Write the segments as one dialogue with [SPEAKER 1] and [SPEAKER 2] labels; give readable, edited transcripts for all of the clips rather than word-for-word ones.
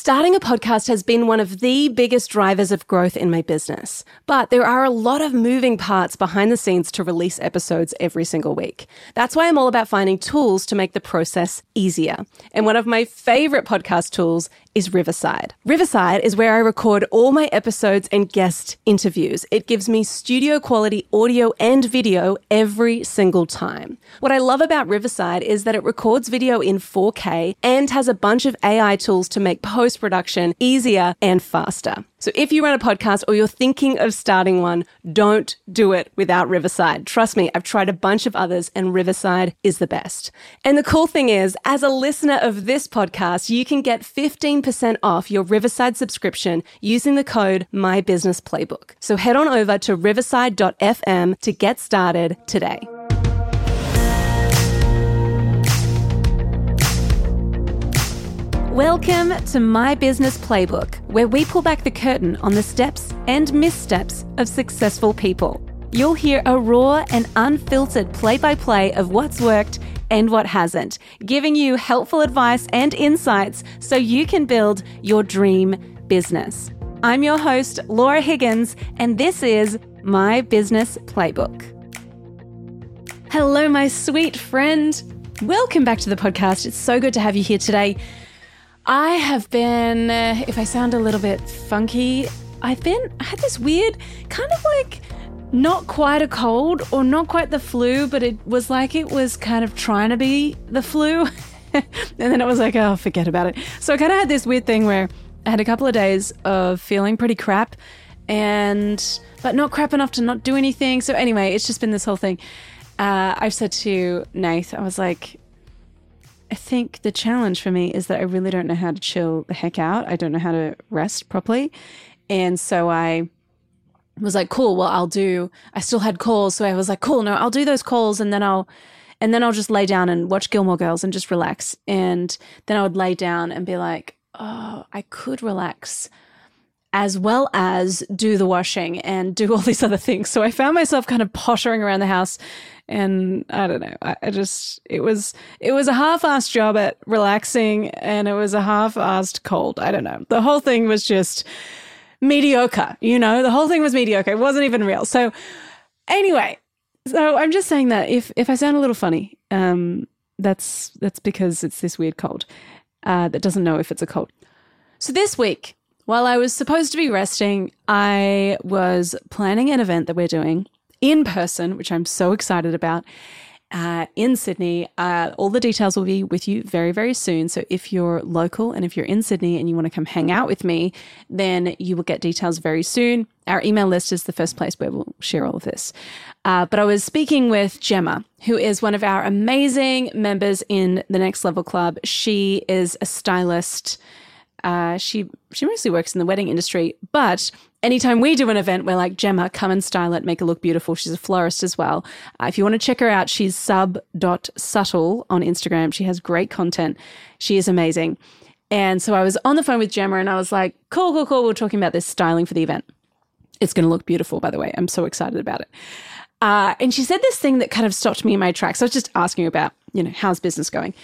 [SPEAKER 1] Starting a podcast has been one of the biggest drivers of growth in my business, but there are a lot of moving parts behind the scenes to release episodes every single week. That's why I'm all about finding tools to make the process easier. And one of my favorite podcast tools is Riverside. Riverside is where I record all my episodes and guest interviews. It gives me studio quality audio and video every single time. What I love about Riverside is that it records video in 4K and has a bunch of AI tools to make post-production easier and faster. So if you run a podcast or you're thinking of starting one, don't do it without Riverside. Trust me, I've tried a bunch of others and Riverside is the best. And the cool thing is, as a listener of this podcast, you can get 15% off your Riverside subscription using the code MyBusinessPlaybook. So head on over to riverside.fm to get started today. Welcome to My Business Playbook, where we pull back the curtain on the steps and missteps of successful people. You'll hear a raw and unfiltered play-by-play of what's worked and what hasn't, giving you helpful advice and insights so you can build your dream business. I'm your host, Laura Higgins, and this is My Business Playbook. Hello, my sweet friend. Welcome back to the podcast. It's so good to have you here today. I have been, if I sound a little bit funky, I had this weird kind of like not quite a cold or not quite the flu, but it was like it was kind of trying to be the flu. And then it was like, oh, forget about it. So I kind of had this weird thing where I had a couple of days of feeling pretty crap but not crap enough to not do anything. So anyway, it's just been this whole thing. I've said to Nath, I was like, I think the challenge for me is that I really don't know how to chill the heck out. I don't know how to rest properly. And so I was like, cool, well, I still had calls. So I was like, cool, no, I'll do those calls and then I'll just lay down and watch Gilmore Girls and just relax. And then I would lay down and be like, oh, I could relax as well as do the washing and do all these other things. So I found myself kind of pottering around the house. And I don't know, it was a half-assed job at relaxing and it was a half-assed cold. I don't know. The whole thing was just mediocre, the whole thing was mediocre. It wasn't even real. So anyway, so I'm just saying that if I sound a little funny, that's because it's this weird cold that doesn't know if it's a cold. So this week, while I was supposed to be resting, I was planning an event that we're doing in person, which I'm so excited about, in Sydney. All the details will be with you very, very soon. So if you're local and if you're in Sydney and you want to come hang out with me, then you will get details very soon. Our email list is the first place where we'll share all of this. But I was speaking with Gemma, who is one of our amazing members in the Next Level Club. She is a stylist. She mostly works in the wedding industry, but anytime we do an event, we're like, Gemma, come and style it, make it look beautiful. She's a florist as well. If you want to check her out, she's sub.subtle on Instagram. She has great content. She is amazing. And so I was on the phone with Gemma and I was like, cool. We're talking about this styling for the event. It's going to look beautiful, by the way. I'm so excited about it. And she said this thing that kind of stopped me in my tracks. I was just asking her about, how's business going?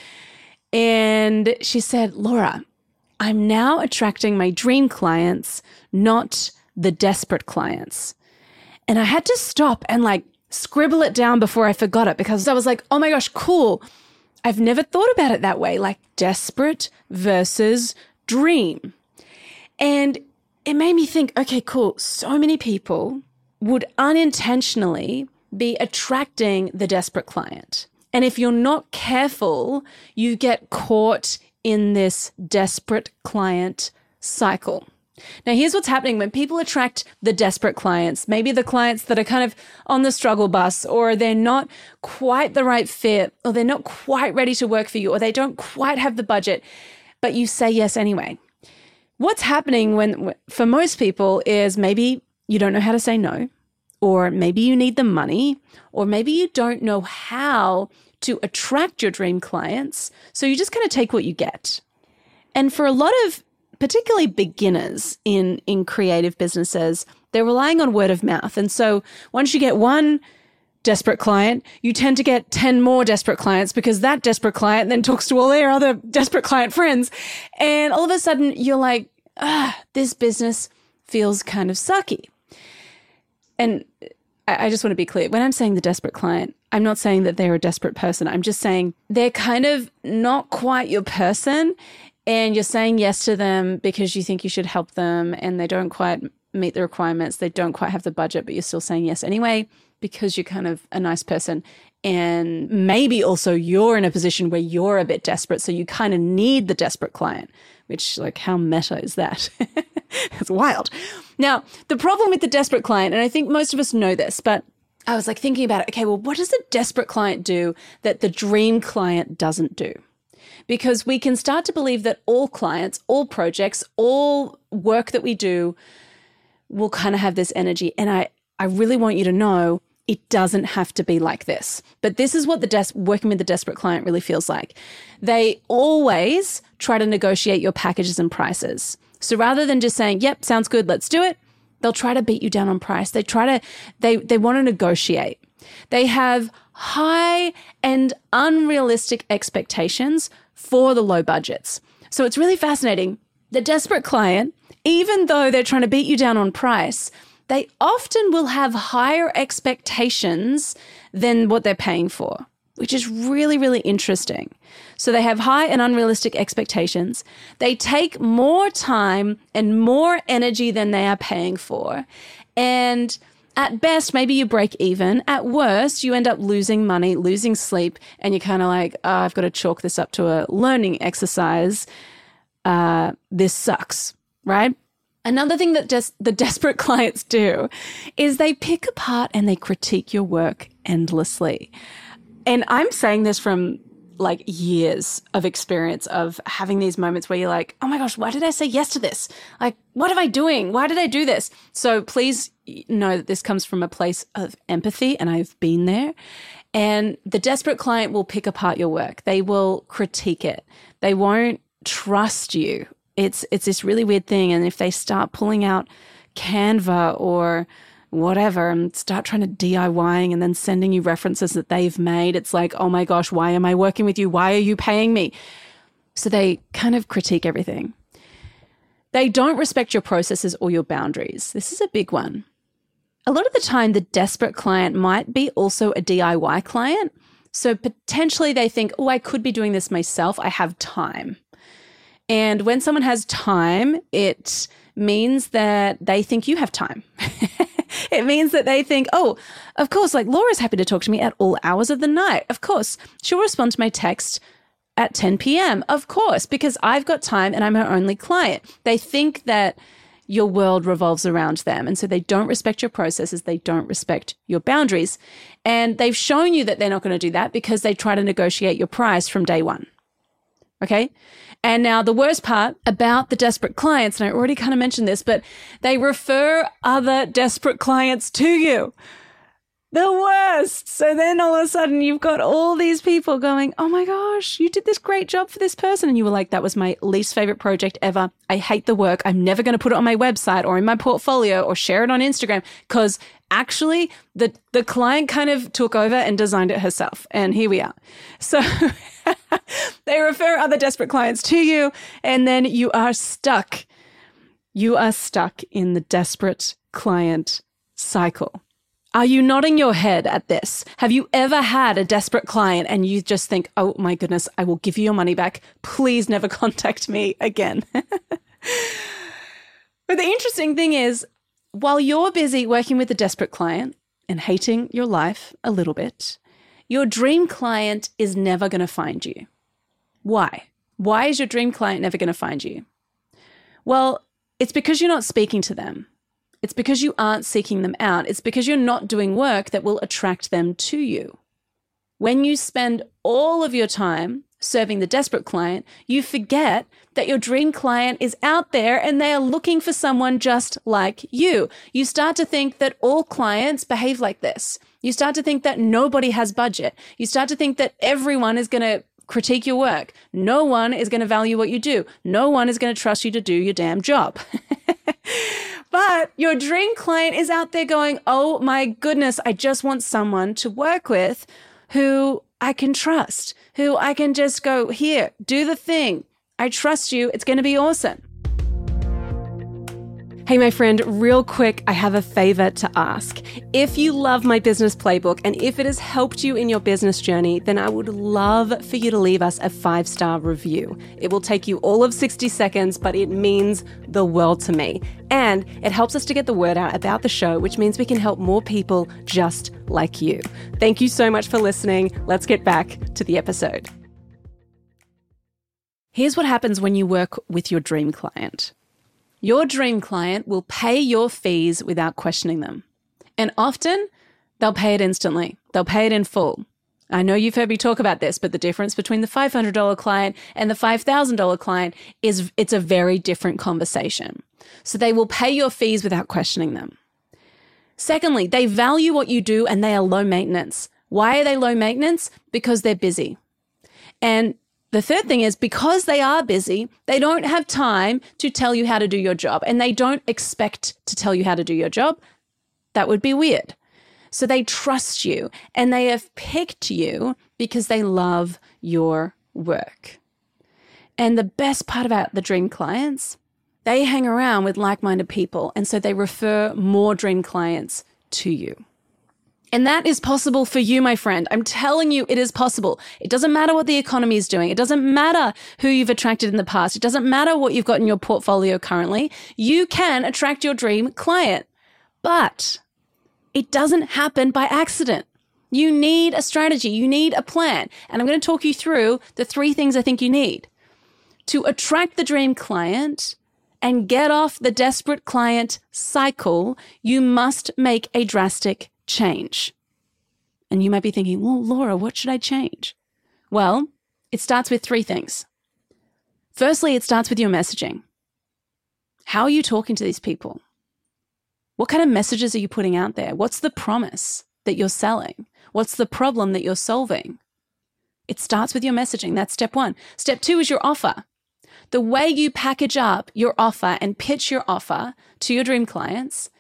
[SPEAKER 1] And she said, Laura, I'm now attracting my dream clients, not the desperate clients. And I had to stop and scribble it down before I forgot it because I was like, oh my gosh, cool. I've never thought about it that way, like desperate versus dream. And it made me think, okay, cool. So many people would unintentionally be attracting the desperate client. And if you're not careful, you get caught in this desperate client cycle. Now, here's what's happening when people attract the desperate clients, maybe the clients that are kind of on the struggle bus, or they're not quite the right fit, or they're not quite ready to work for you, or they don't quite have the budget, but you say yes anyway. What's happening for most people is maybe you don't know how to say no, or maybe you need the money, or maybe you don't know how to attract your dream clients. So you just kind of take what you get. And for a lot of particularly beginners in creative businesses, they're relying on word of mouth. And so once you get one desperate client, you tend to get 10 more desperate clients because that desperate client then talks to all their other desperate client friends. And all of a sudden you're like, this business feels kind of sucky. And I just want to be clear. When I'm saying the desperate client, I'm not saying that they're a desperate person. I'm just saying they're kind of not quite your person, and you're saying yes to them because you think you should help them, and they don't quite meet the requirements. They don't quite have the budget, but you're still saying yes anyway because you're kind of a nice person. And maybe also you're in a position where you're a bit desperate, so you kind of need the desperate client, which, like, how meta is that? It's wild. Now, the problem with the desperate client, and I think most of us know this, but I was like thinking about it. Okay, well, what does the desperate client do that the dream client doesn't do? Because we can start to believe that all clients, all projects, all work that we do will kind of have this energy. And I really want you to know it doesn't have to be like this. But this is what working with the desperate client really feels like. They always try to negotiate your packages and prices. So rather than just saying, yep, sounds good, let's do it, they'll try to beat you down on price. They want to negotiate. They have high and unrealistic expectations for the low budgets. So it's really fascinating. The desperate client, even though they're trying to beat you down on price, they often will have higher expectations than what they're paying for, which is really, really interesting. So they have high and unrealistic expectations. They take more time and more energy than they are paying for. And at best, maybe you break even. At worst, you end up losing money, losing sleep, and you're kind of like, I've got to chalk this up to a learning exercise. This sucks, right? Another thing that just the desperate clients do is they pick apart and they critique your work endlessly. And I'm saying this from like years of experience of having these moments where you're like, oh my gosh, why did I say yes to this? Like, what am I doing? Why did I do this? So please know that this comes from a place of empathy, and I've been there. And the desperate client will pick apart your work. They will critique it. They won't trust you. It's this really weird thing. And if they start pulling out Canva or whatever and start trying to DIYing and then sending you references that they've made, it's like, oh my gosh, why am I working with you? Why are you paying me? So they kind of critique everything. They don't respect your processes or your boundaries. This is a big one. A lot of the time, the desperate client might be also a DIY client. So potentially they think, oh, I could be doing this myself. I have time. And when someone has time, it means that they think you have time. It means that they think, oh, of course, like Laura's happy to talk to me at all hours of the night. Of course, she'll respond to my text at 10 p.m. Of course, because I've got time and I'm her only client. They think that your world revolves around them. And so they don't respect your processes. They don't respect your boundaries. And they've shown you that they're not going to do that because they try to negotiate your price from day one. Okay? And now the worst part about the desperate clients, and I already kind of mentioned this, but they refer other desperate clients to you. The worst. So then all of a sudden you've got all these people going, oh my gosh, you did this great job for this person. And you were like, that was my least favorite project ever. I hate the work. I'm never going to put it on my website or in my portfolio or share it on Instagram because actually the client kind of took over and designed it herself. And here we are. So they refer other desperate clients to you, and then you are stuck. You are stuck in the desperate client cycle. Are you nodding your head at this? Have you ever had a desperate client and you just think, oh my goodness, I will give you your money back. Please never contact me again. But the interesting thing is, while you're busy working with a desperate client and hating your life a little bit, your dream client is never going to find you. Why? Why is your dream client never going to find you? Well, it's because you're not speaking to them. It's because you aren't seeking them out. It's because you're not doing work that will attract them to you. When you spend all of your time serving the desperate client, you forget that your dream client is out there and they are looking for someone just like you. You start to think that all clients behave like this. You start to think that nobody has budget. You start to think that everyone is going to critique your work. No one is going to value what you do. No one is going to trust you to do your damn job. But your dream client is out there going, oh my goodness, I just want someone to work with who I can trust, who I can just go, here, do the thing. I trust you. It's going to be awesome. Hey, my friend, real quick, I have a favor to ask. If you love my business playbook and if it has helped you in your business journey, then I would love for you to leave us a 5-star review. It will take you all of 60 seconds, but it means the world to me. And it helps us to get the word out about the show, which means we can help more people just like you. Thank you so much for listening. Let's get back to the episode. Here's what happens when you work with your dream client. Your dream client will pay your fees without questioning them. And often, they'll pay it instantly. They'll pay it in full. I know you've heard me talk about this, but the difference between the $500 client and the $5,000 client is it's a very different conversation. So they will pay your fees without questioning them. Secondly, they value what you do and they are low maintenance. Why are they low maintenance? Because they're busy. And the third thing is because they are busy, they don't have time to tell you how to do your job and they don't expect to tell you how to do your job. That would be weird. So they trust you and they have picked you because they love your work. And the best part about the dream clients, they hang around with like-minded people and so they refer more dream clients to you. And that is possible for you, my friend. I'm telling you, it is possible. It doesn't matter what the economy is doing. It doesn't matter who you've attracted in the past. It doesn't matter what you've got in your portfolio currently. You can attract your dream client, but it doesn't happen by accident. You need a strategy. You need a plan. And I'm going to talk you through the 3 things I think you need to attract the dream client and get off the desperate client cycle. You must make a drastic change. And you might be thinking, well, Laura, what should I change? Well, it starts with 3 things. Firstly, it starts with your messaging. How are you talking to these people? What kind of messages are you putting out there? What's the promise that you're selling? What's the problem that you're solving? It starts with your messaging. That's step 1. Step 2 is your offer. The way you package up your offer and pitch your offer to your dream clients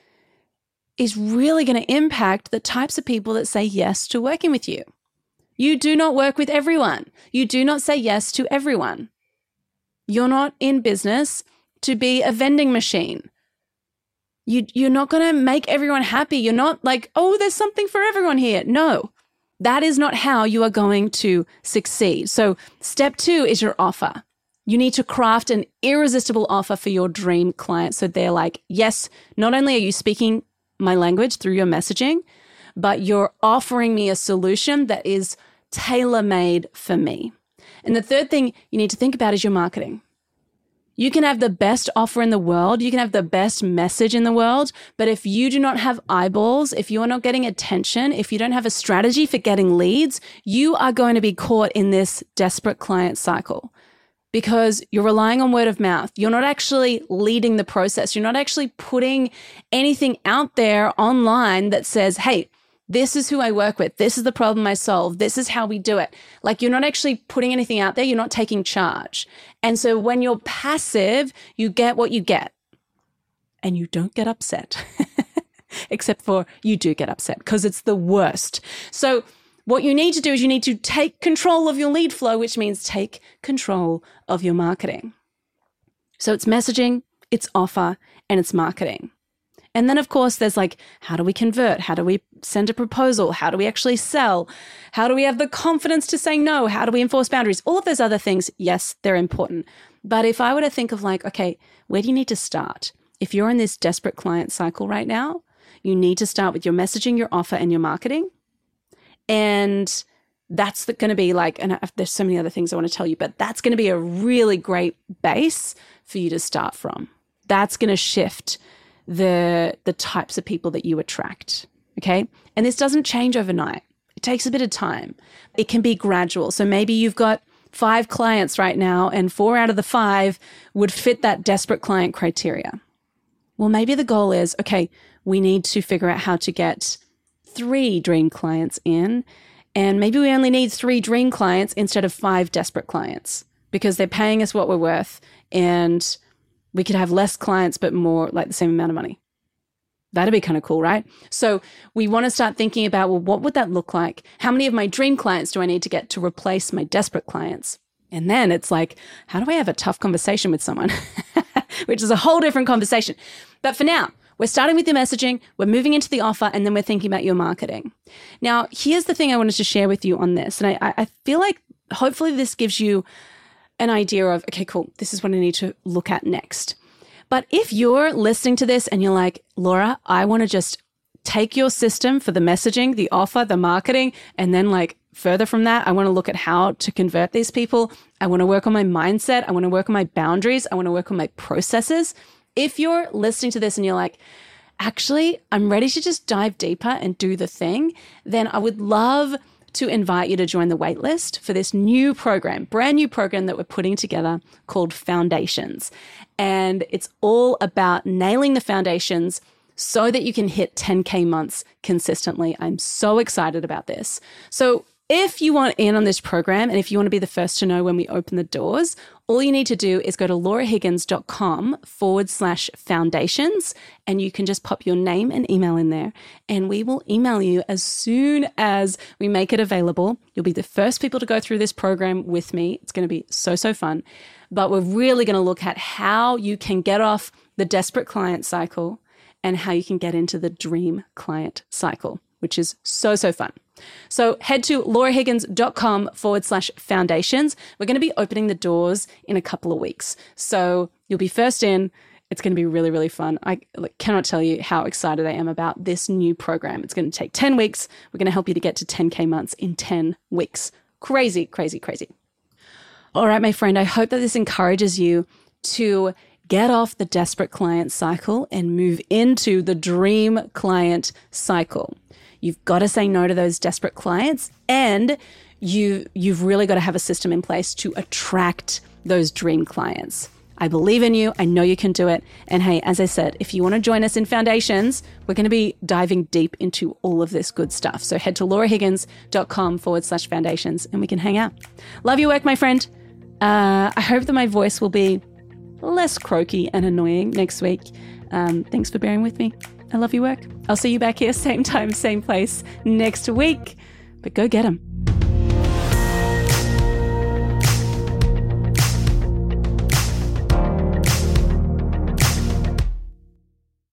[SPEAKER 1] is really going to impact the types of people that say yes to working with you. You do not work with everyone. You do not say yes to everyone. You're not in business to be a vending machine. You're not going to make everyone happy. You're not like, oh, there's something for everyone here. No, that is not how you are going to succeed. So step 2 is your offer. You need to craft an irresistible offer for your dream client. So they're like, yes, not only are you speaking my language through your messaging, but you're offering me a solution that is tailor-made for me. And the third thing you need to think about is your marketing. You can have the best offer in the world, you can have the best message in the world, but if you do not have eyeballs, if you are not getting attention, if you don't have a strategy for getting leads, you are going to be caught in this desperate client cycle. Because you're relying on word of mouth. You're not actually leading the process. You're not actually putting anything out there online that says, hey, this is who I work with. This is the problem I solve. This is how we do it. Like you're not actually putting anything out there. You're not taking charge. And so when you're passive, you get what you get and you don't get upset, except for you do get upset because it's the worst. So what you need to do is you need to take control of your lead flow, which means take control of your marketing. So it's messaging, it's offer, and it's marketing. And then, of course, there's like, how do we convert? How do we send a proposal? How do we actually sell? How do we have the confidence to say no? How do we enforce boundaries? All of those other things, yes, they're important. But if I were to think of like, okay, where do you need to start? If you're in this desperate client cycle right now, you need to start with your messaging, your offer, and your marketing. And that's going to be like, and there's so many other things I want to tell you, but that's going to be a really great base for you to start from. That's going to shift the types of people that you attract, okay? And this doesn't change overnight. It takes a bit of time. It can be gradual. So maybe you've got 5 clients right now and 4 out of the 5 would fit that desperate client criteria. Well, maybe the goal is, okay, we need to figure out how to get 3 dream clients in, and maybe we only need 3 dream clients instead of 5 desperate clients because they're paying us what we're worth and we could have less clients but more, like the same amount of money. That'd be kind of cool, right? So we want to start thinking about, well, what would that look like? How many of my dream clients do I need to get to replace my desperate clients? And then it's like, how do I have a tough conversation with someone? Which is a whole different conversation. But for now, we're starting with your messaging, we're moving into the offer, and then we're thinking about your marketing. Now, here's the thing I wanted to share with you on this. And I feel like hopefully this gives you an idea of, okay, cool, this is what I need to look at next. But if you're listening to this and you're like, Laura, I want to just take your system for the messaging, the offer, the marketing, and then like further from that, I want to look at how to convert these people. I want to work on my mindset. I want to work on my boundaries. I want to work on my processes. If you're listening to this and you're like, actually, I'm ready to just dive deeper and do the thing, then I would love to invite you to join the waitlist for this new program, brand new program that we're putting together called Foundations. And it's all about nailing the foundations so that you can hit 10K months consistently. I'm so excited about this. So if you want in on this program and if you want to be the first to know when we open the doors, all you need to do is go to laurahiggins.com/foundations and you can just pop your name and email in there and we will email you as soon as we make it available. You'll be the first people to go through this program with me. It's going to be so fun. But we're really going to look at how you can get off the desperate client cycle and how you can get into the dream client cycle, which is so fun. So head to laurahiggins.com/foundations. We're going to be opening the doors in a couple of weeks. So you'll be first in. It's going to be really fun. I cannot tell you how excited I am about this new program. It's going to take 10 weeks. We're going to help you to get to 10K months in 10 weeks. Crazy. All right, my friend, I hope that this encourages you to get off the desperate client cycle and move into the dream client cycle. You've got to say no to those desperate clients and you've really got to have a system in place to attract those dream clients. I believe in you. I know you can do it. And hey, as I said, if you want to join us in Foundations, we're going to be diving deep into all of this good stuff. So head to laurahiggins.com/foundations and we can hang out. Love your work, my friend. I hope that my voice will be less croaky and annoying next week. Thanks for bearing with me. I love your work. I'll see you back here, same time, same place next week. But go get 'em.